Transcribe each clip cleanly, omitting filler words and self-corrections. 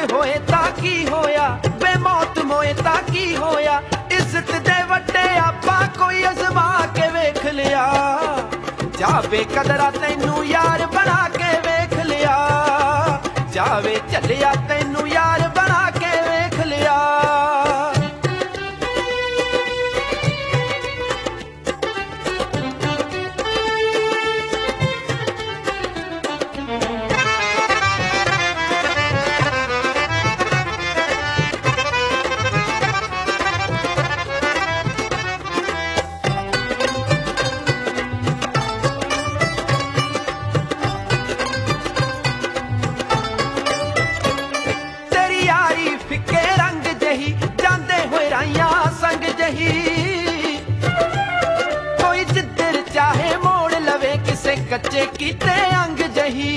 होए तां की होया, बेमौत मोए तां की होया। इज्जत दे वड्डे आपां कोई अजमा के वेख लिया। जावे कदरा तैनू यार बना के वेख लिया। जावे चलिया तैनू यार बना के वेख लिया। फिके रंग जही जांदे होए राइयां संग जही। कोई जिद्दर चाहे मोड़ लवे किसे कच्चे कीते अंग जही।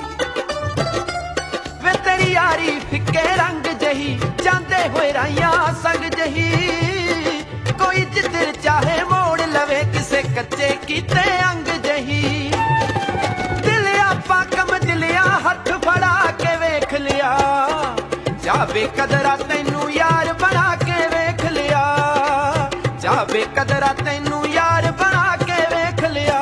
वे तेरी यारी फिके रंग जही जांदे होए राइयां संग जही। कोई जिद्दर चाहे मोड़ लवे किसे कच्चे कीते अंग जही। दिल आपा कम दिलिया हथ फड़ा के वेख लिया। जावे कदरा तैनू यार बना के वेख लिया। जावे कदरा तैनू यार बना के वेख लिया।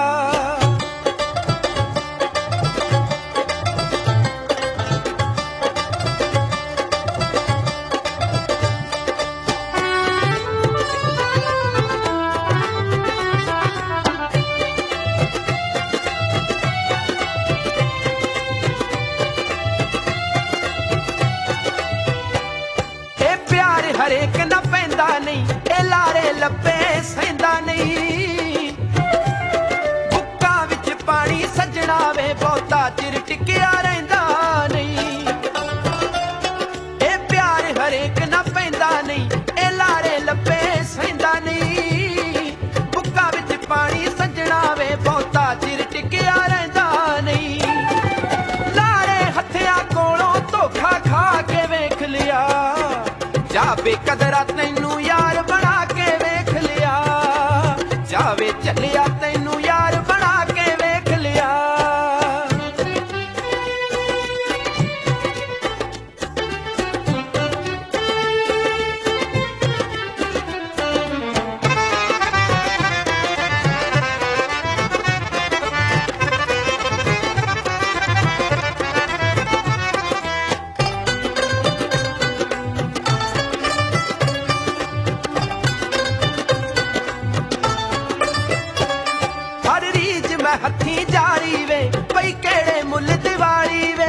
हरेक न पैंदा नहीं ए लारे लब्बे सैंदा नहीं। बुक्कां विच पानी सजना वे बहुता चिर टिकिया रहिंदा नहीं। ए प्यार हरेक न पैंदा नहीं ए लारे लब्बे सैंदा नहीं। बुक्कां विच पानी सजना वे बहुता चिर टिकिया रहिंदा नहीं। लारे हथिया कोलों धोखा खा के वेख लिया। जावे कदरा तैनू यार बना के वेख लिया। जावे चलिया तैनू यार बना के वेख लिया। हथी जारी वे पई केड़े मुल दिवाली वे।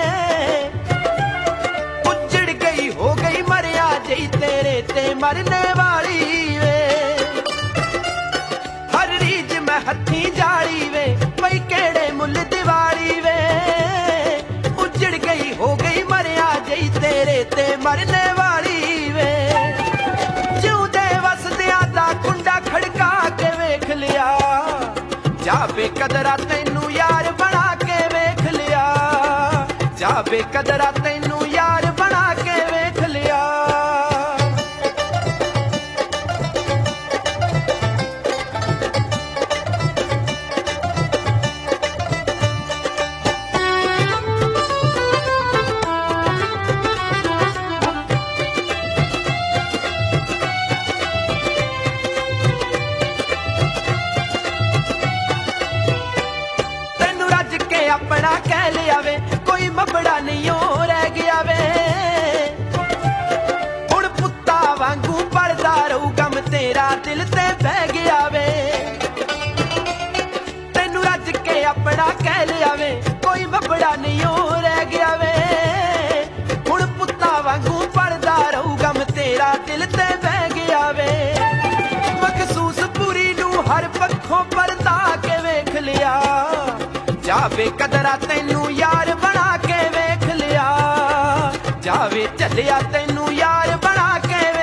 उजड़ गई हो गई मरिया जई तेरे ते मरने वाली वे। हर रीज मैं हथी जारी वे पई केड़े मुल दिवाली वे। उजड़ गई हो गई मरिया जई तेरे ते मरने वाली वे। जिउंदे वसदियां दा कुंडा खड़का के वेख लिया। जावे कदरा तैनू यार बना के वेख लिया। जावे कदरा तैनू यार बना के वेख लिया। अपना कह लिया वे कोई मबड़ा नहीं हो रह गया वे। हुण पुत्ता वांगू पड़दा रहू गम तेरा दिल ते बह गया वे। तैनू रज के अपना कह लिया वे कोई मबड़ा नहीं हो रह गया वे। हुण पुत्ता वांगू पड़दा रहू गम तेरा दिल ते बह गया वे। मखसूस पूरी नू हर पखों परता के वेख लिया। जावे कदरा तैनू यार बना के वेख लिया। जावे चलिया तैनू यार बना के